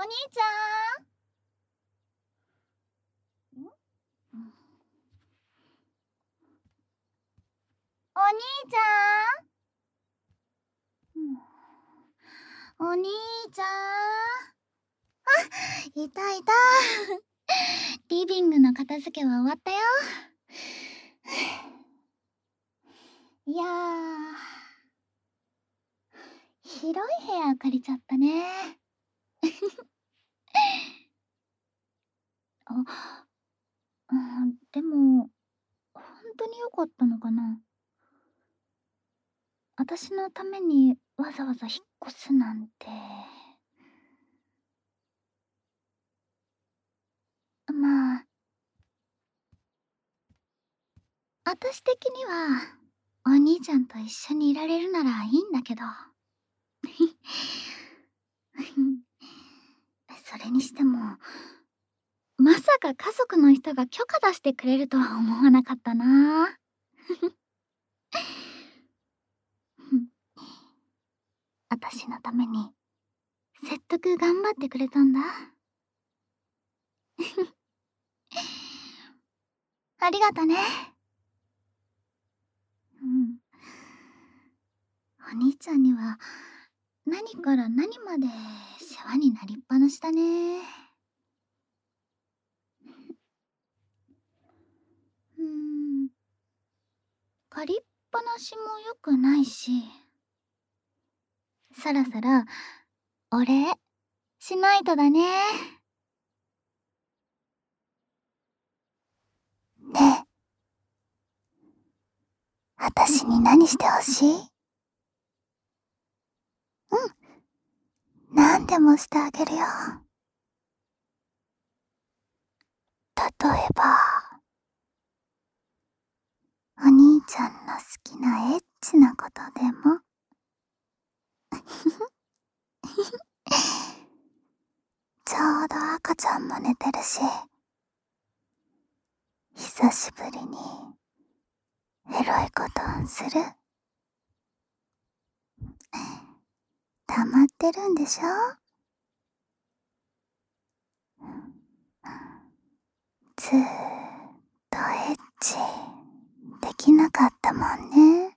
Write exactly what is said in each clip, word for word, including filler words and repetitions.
兄ちゃん。ん、うん、お兄ちゃん、うん、お兄ちゃん。あ、いたいた。リビングの片付けは終わったよ。いやー、広い部屋借りちゃったね。あ、うん、でも本当に良かったのかな。私のためにわざわざ引っ越すなんて。まあ、私的にはお兄ちゃんと一緒にいられるならいいんだけど。それにしても、まさか家族の人が許可出してくれるとは思わなかったな。私のために説得頑張ってくれたんだ。ありがとね。うん。お兄ちゃんには何から何まで世話になりっぱなしだね。うーん。借りっぱなしも良くないし、そろそろお礼しないとだね。ねえ、私に何してほしい？うん、何でもしてあげるよ。例えば、お兄ちゃんの好きなエッチなことでも。ちょうど赤ちゃんも寝てるし、久しぶりにエロいことする？溜まってるんでしょ？ずーっとエッチできなかったもんね。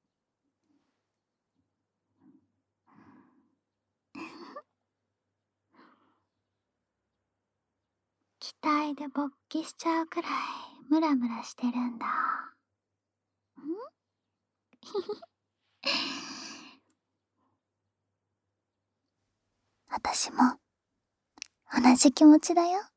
期待で勃起しちゃうくらいムラムラしてるんだ。ん私も同じ気持ちだよ。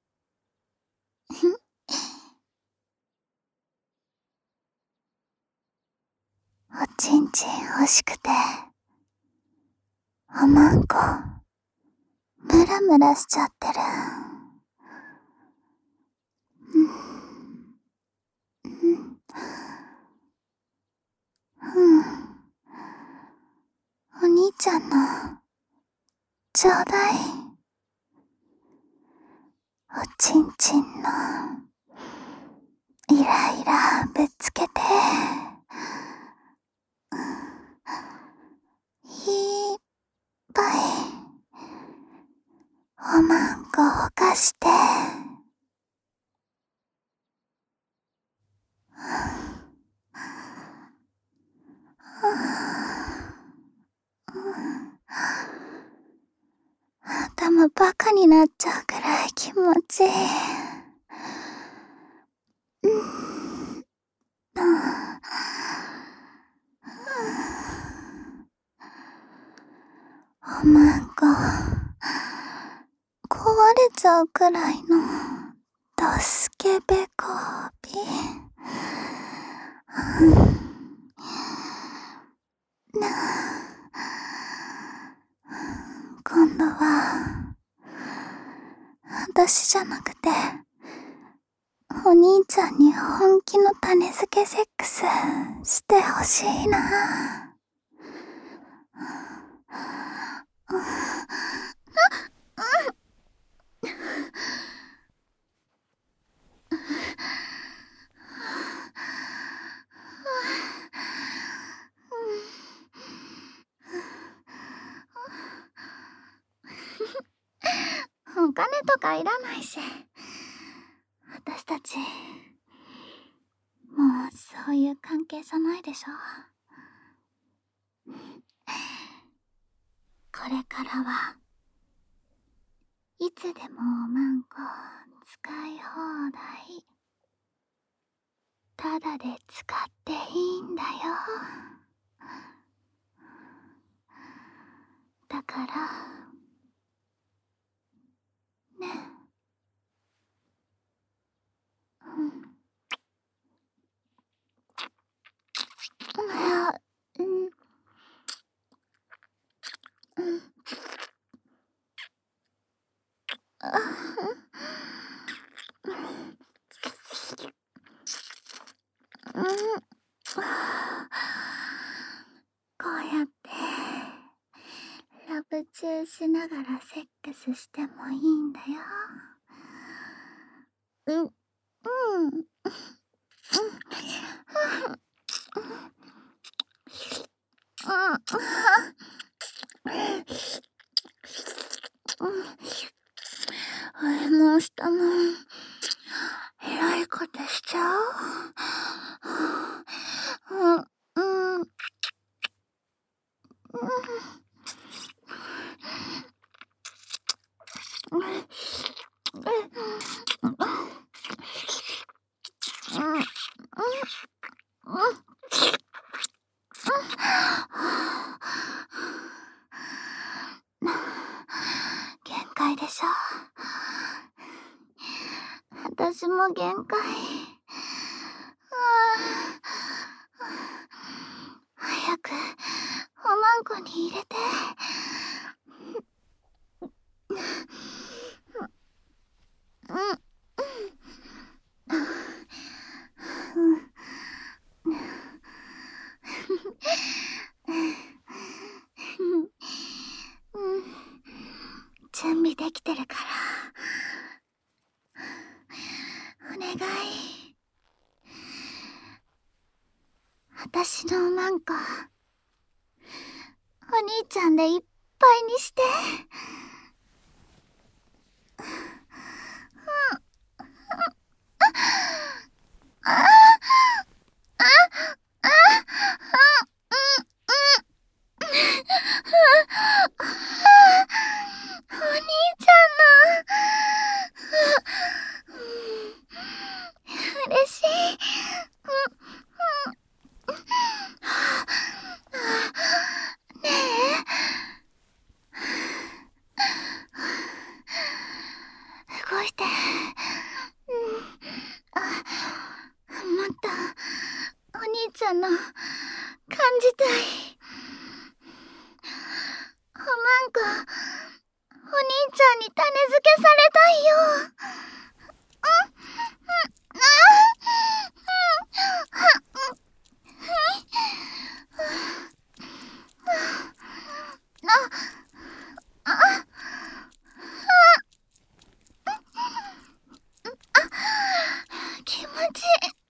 おちんちん欲しくて、おまんこムラムラしちゃってる。うん、うん、お兄ちゃんのちょうだい。おちんちんのイライラぶつけて、いっぱいおまんこをかして、頭バカになっちゃうくらい気持ちいい。うん、おまんこ壊れちゃうくらいのドスケベコービー。なあ、今度は私じゃなくてお兄ちゃんに本気の種付けセックスしてほしいな。 はいらないし、私たちもうそういう関係じゃないでしょ。これからはいつでもおまんこ使い放題。ただで使っていいんだよ。だからね。うん。いや、うん。うん。あうん。こうやってラブチューしながらセックスしてもいいんだよ。うん。うん。うん。上も下もえらいことしちゃう。うん。うん。うん。限界でしょ。私も限界。早くおまんこに入れて。うん。準備できてるから。お願い。私のおまんこ、お兄ちゃんでいっぱいにして。お兄ちゃんの嬉しい。ねえ、動いて。あ、もっとお兄ちゃんの感じたい。おまんこ、お兄ちゃんに種付けされたいよ。気持ちいい。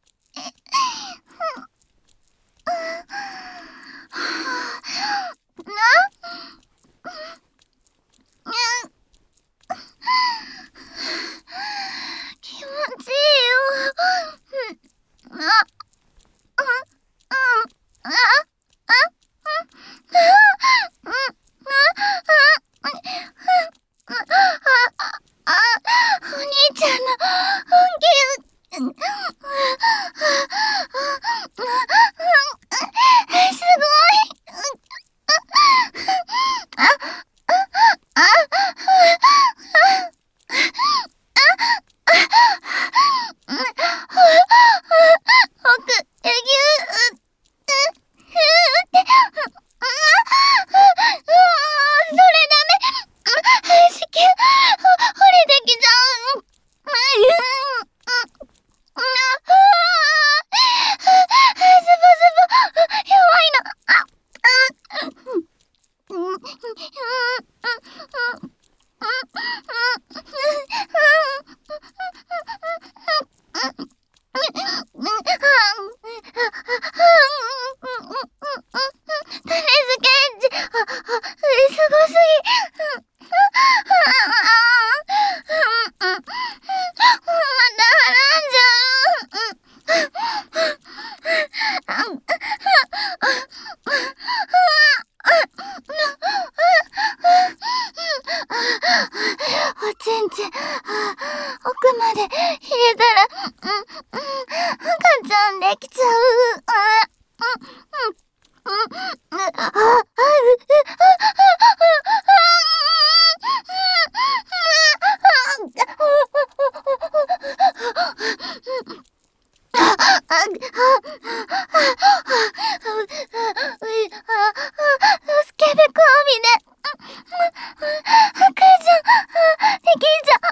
できちゃう。あ、うん、うん、うん、あ、あ、あ、あ、スケベコービで赤ちゃんできちゃ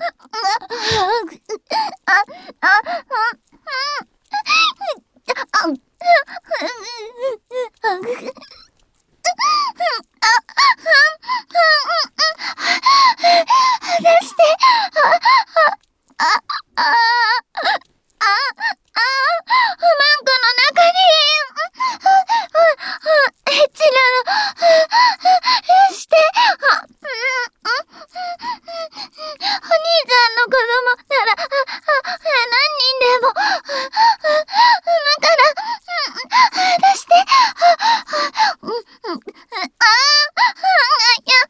出してああああああマンコの中にエッチなのしてあお兄ちゃんの子供なら何人でもだから出してあいや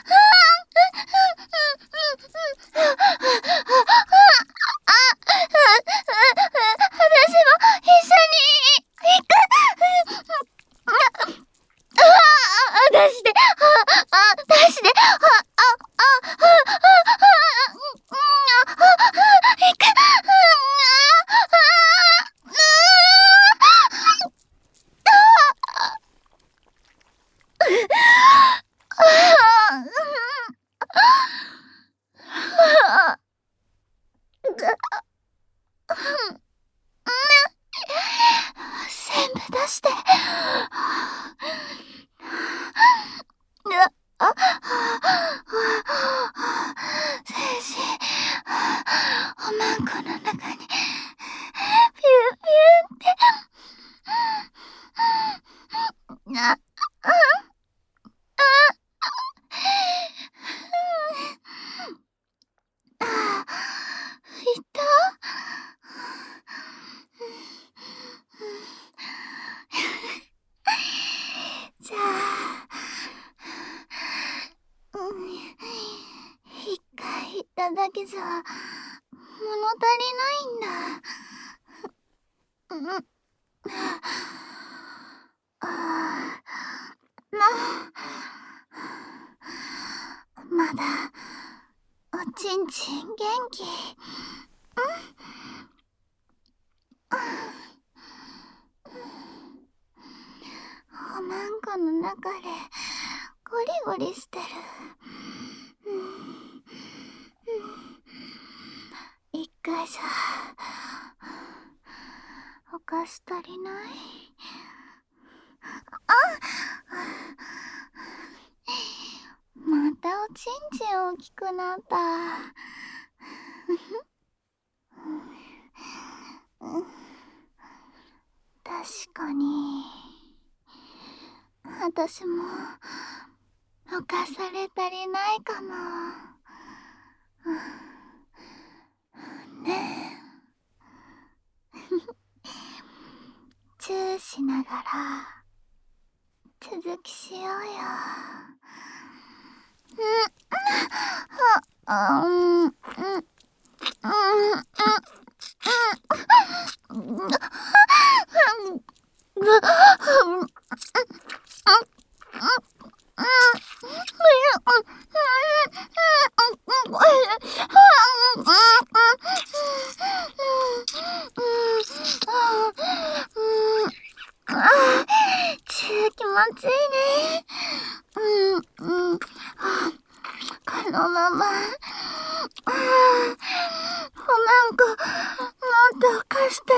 私も一緒に行く出して出して行く全部出してあ、全身おまんこの中にピューピューってあ、あ、あ、あ、いた？じゃあ、うん、一回行っただけじゃ物足りないんだ。うん、あま、まだおちんちん元気。おまんこの中でゴリゴリしてる。うんうん、一回じゃお菓子足りない。あ、またおちんちん大きくなった。確かに私も犯され足りないかも。ねえチューしながら続きしようよ。うんあうんうん気持ちいいね。うんうん。このまま。ああ、おまんこもっと貸して。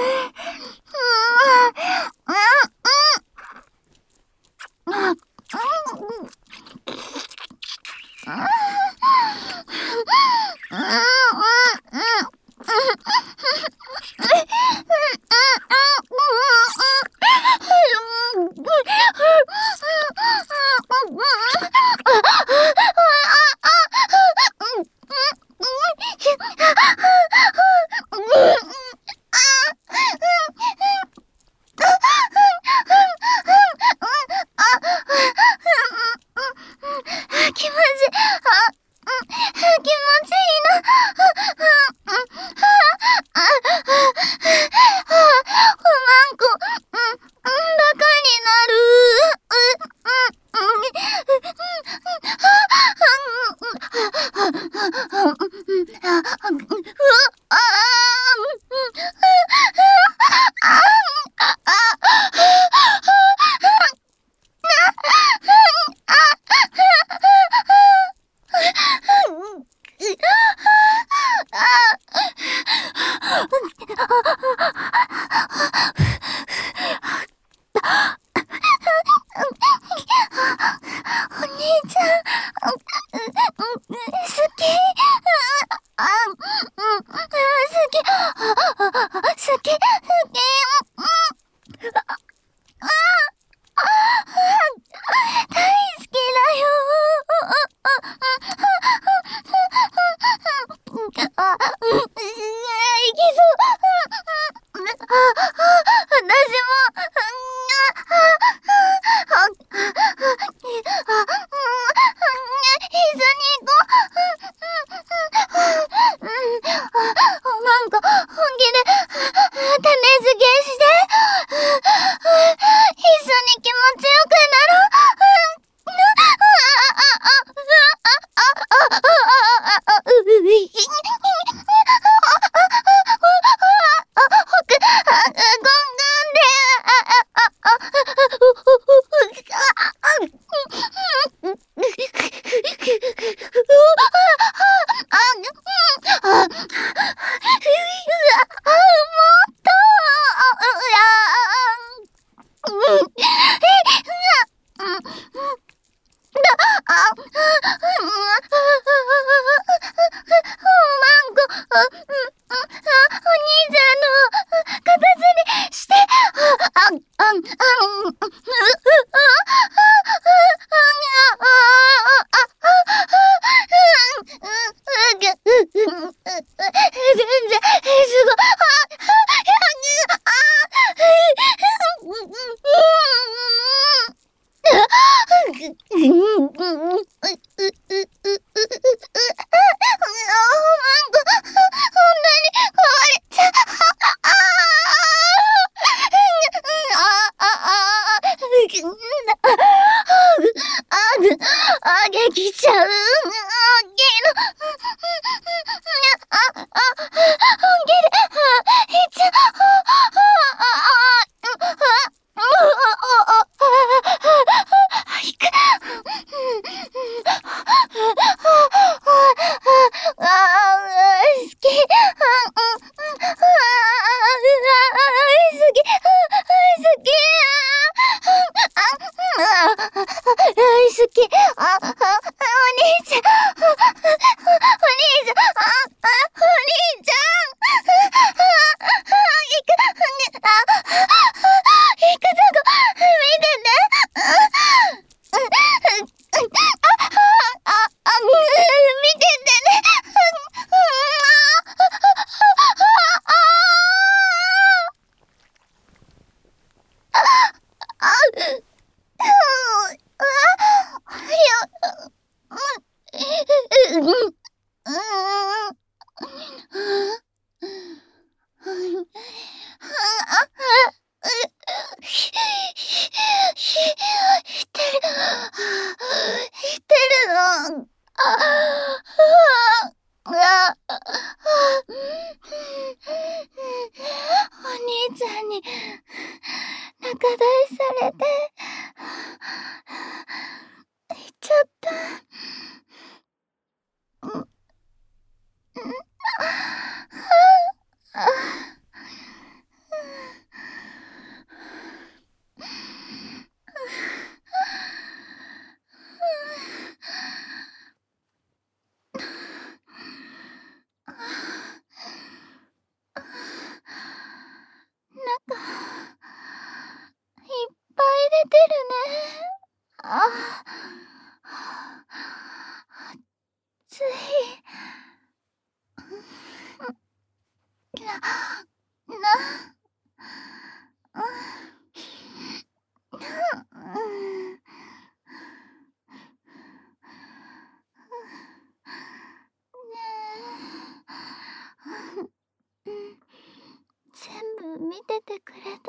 見ててくれた。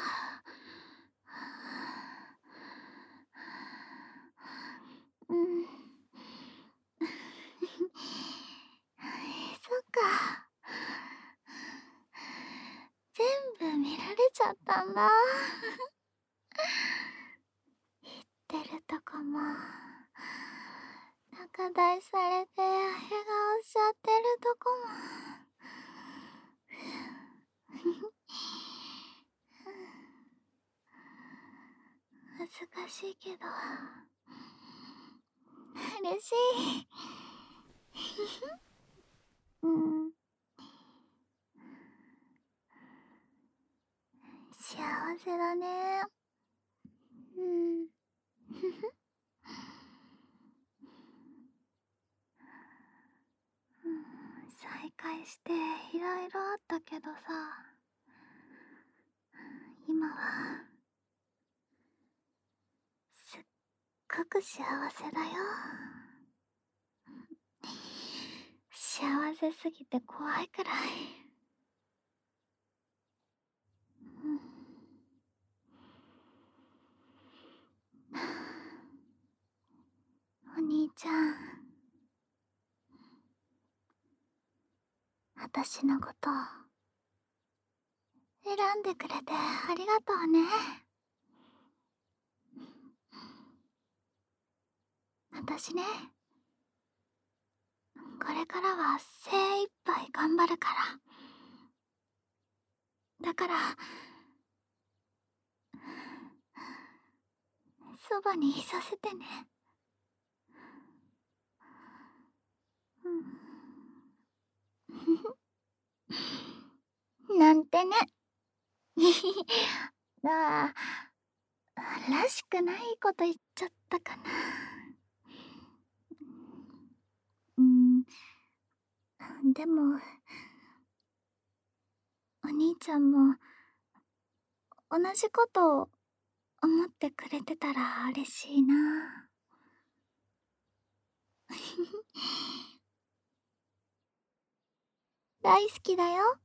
うん。そっか。全部見られちゃったんだ。言ってるとこも、仲大されて笑顔しちゃってるとこも。恥ずかしいけど嬉しい。うん。 幸せだね。うん。ふふ。うん、再会していろいろあったけどさ、今はすっごく幸せだよ。幸せすぎて怖いくらい。うん。お兄ちゃん、私のこと選んでくれてありがとうね。私ね、これからは精一杯頑張るから。だから、そばにいさせてね。うん。なんてね。ああ、らしくないこと言っちゃったかな。うん。でも、お兄ちゃんも同じことを思ってくれてたら嬉しいな。大好きだよ。